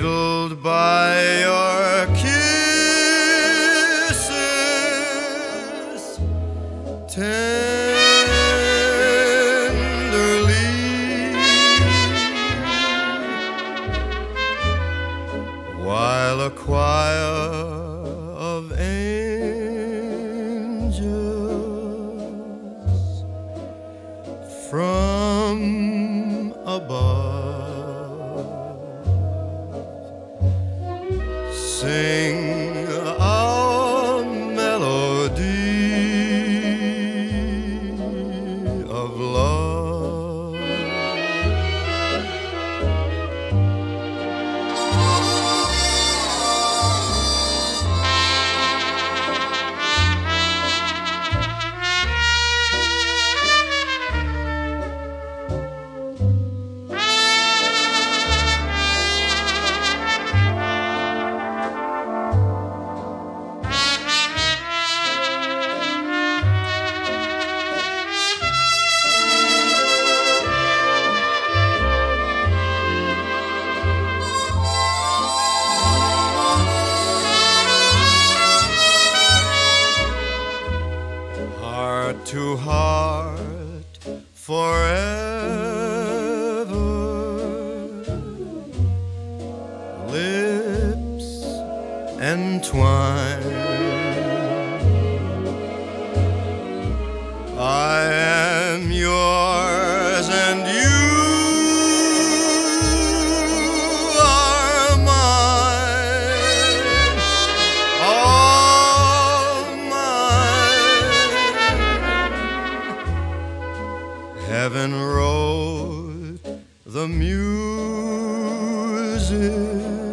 cradled by your kisses tenderly, while a choir of angels from above sing a melody of love. Heart to heart forever, lips entwined. I am yours and you are mine, all mine. Heaven wrote the music